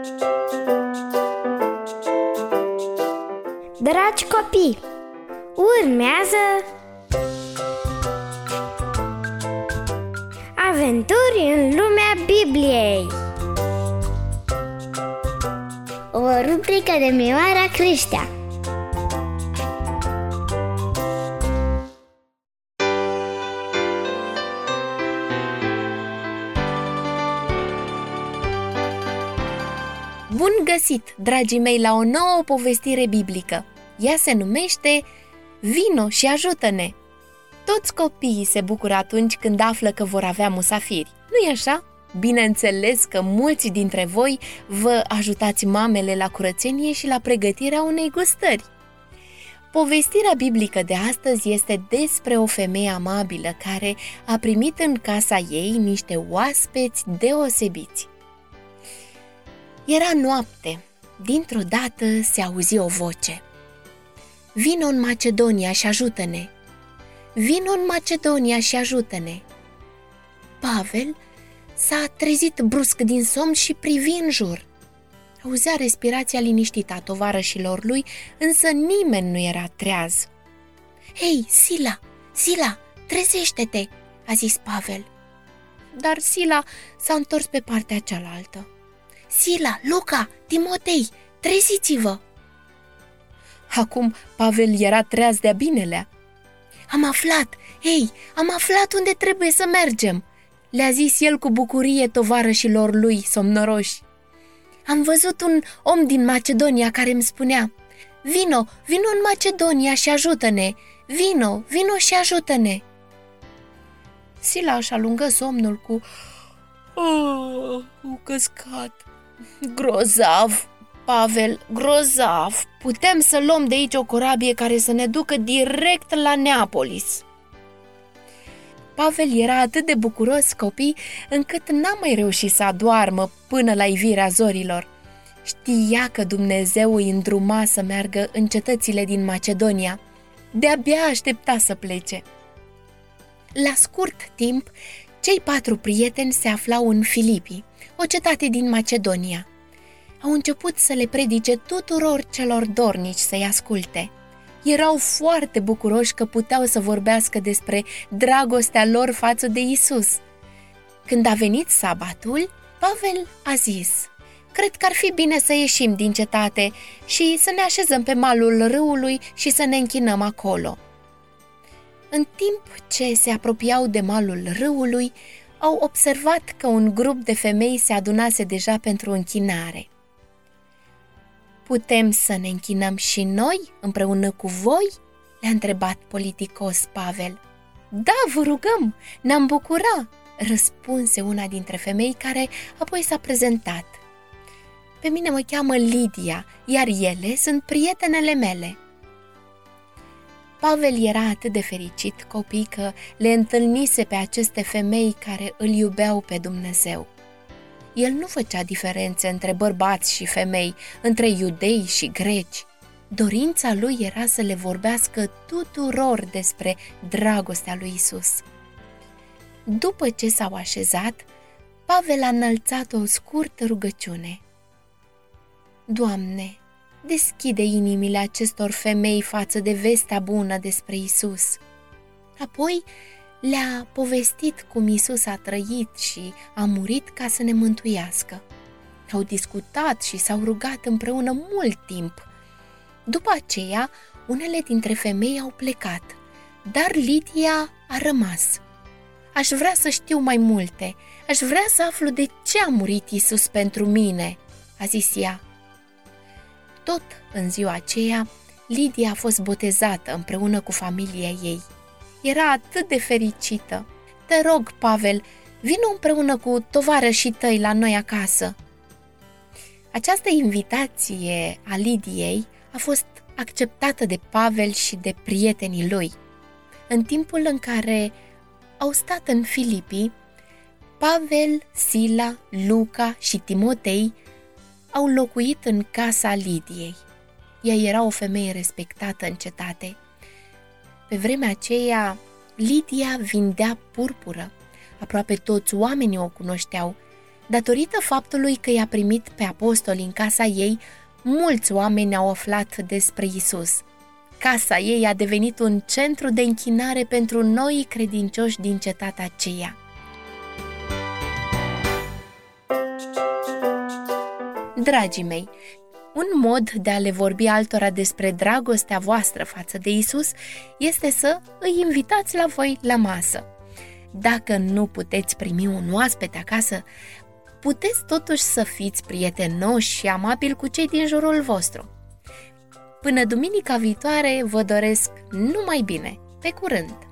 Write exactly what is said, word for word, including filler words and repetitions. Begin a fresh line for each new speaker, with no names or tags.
Dragi copii, urmează Aventuri în lumea Bibliei, o rubrică de Mioara Creștea.
Bun găsit, dragii mei, la o nouă povestire biblică. Ea se numește Vino și ajută-ne! Toți copiii se bucură atunci când află că vor avea musafiri, nu-i așa? Bineînțeles că mulți dintre voi vă ajutați mamele la curățenie și la pregătirea unei gustări. Povestirea biblică de astăzi este despre o femeie amabilă care a primit în casa ei niște oaspeți deosebiți. Era noapte. Dintr-o dată se auzi o voce. Vino în Macedonia și ajută-ne! Vino în Macedonia și ajută-ne! Pavel s-a trezit brusc din somn și privi în jur. Auzea respirația liniștită a tovarășilor lui, însă nimeni nu era treaz. Hei, Sila, Sila, trezește-te!" a zis Pavel. Dar Sila s-a întors pe partea cealaltă. Sila, Luca, Timotei, treziți-vă! Acum Pavel era treaz de-a binelea. Am aflat, hei, am aflat unde trebuie să mergem, le-a zis el cu bucurie tovarășilor lui somnoroși. Am văzut un om din Macedonia care îmi spunea, vino, vino în Macedonia și ajută-ne, vino, vino și ajută-ne. Sila își alungă somnul cu oh, u căscat. Grozav, Pavel, grozav. Putem să luăm de aici o corabie care să ne ducă direct la Neapolis. Pavel era atât de bucuros, copii, încât n-a mai reușit să adoarmă până la ivirea zorilor. Știa că Dumnezeu îi îndruma să meargă în cetățile din Macedonia. De-abia aștepta să plece. La scurt timp, cei patru prieteni se aflau în Filipi, o cetate din Macedonia. Au început să le predice tuturor celor dornici să-i asculte. Erau foarte bucuroși că puteau să vorbească despre dragostea lor față de Isus. Când a venit sabatul, Pavel a zis, cred că ar fi bine să ieșim din cetate și să ne așezăm pe malul râului și să ne închinăm acolo. În timp ce se apropiau de malul râului, au observat că un grup de femei se adunase deja pentru închinare. Putem să ne închinăm și noi împreună cu voi? Le-a întrebat politicos Pavel. Da, vă rugăm, ne-am bucura, răspunse una dintre femei, care apoi s-a prezentat. Pe mine mă cheamă Lidia, iar ele sunt prietenele mele. Pavel era atât de fericit, copii, că le întâlnise pe aceste femei care îl iubeau pe Dumnezeu. El nu făcea diferențe între bărbați și femei, între iudei și greci. Dorința lui era să le vorbească tuturor despre dragostea lui Isus. După ce s-au așezat, Pavel a înălțat o scurtă rugăciune. Doamne, deschide inimile acestor femei față de vestea bună despre Isus. Apoi le-a povestit cum Isus a trăit și a murit ca să ne mântuiască. Au discutat și s-au rugat împreună mult timp. După aceea, unele dintre femei au plecat, dar Lidia a rămas. Aș vrea să știu mai multe, aș vrea să aflu de ce a murit Isus pentru mine, a zis ea. Tot în ziua aceea, Lidia a fost botezată împreună cu familia ei. Era atât de fericită. Te rog, Pavel, vină împreună cu tovarășii tăi la noi acasă. Această invitație a Lidiei a fost acceptată de Pavel și de prietenii lui. În timpul în care au stat în Filipi, Pavel, Sila, Luca și Timotei au locuit în casa Lidiei. Ea era o femeie respectată în cetate. Pe vremea aceea, Lidia vindea purpură. Aproape toți oamenii o cunoșteau Datorită faptului că i-a primit pe apostoli în casa ei, mulți oameni au aflat despre Isus. Casa ei a devenit un centru de închinare pentru noi credincioși din cetatea aceea. Dragii mei, un mod de a le vorbi altora despre dragostea voastră față de Isus este să îi invitați la voi la masă. Dacă nu puteți primi un oaspete acasă, puteți totuși să fiți prietenoși și amabili cu cei din jurul vostru. Până duminica viitoare, vă doresc numai bine! Pe curând!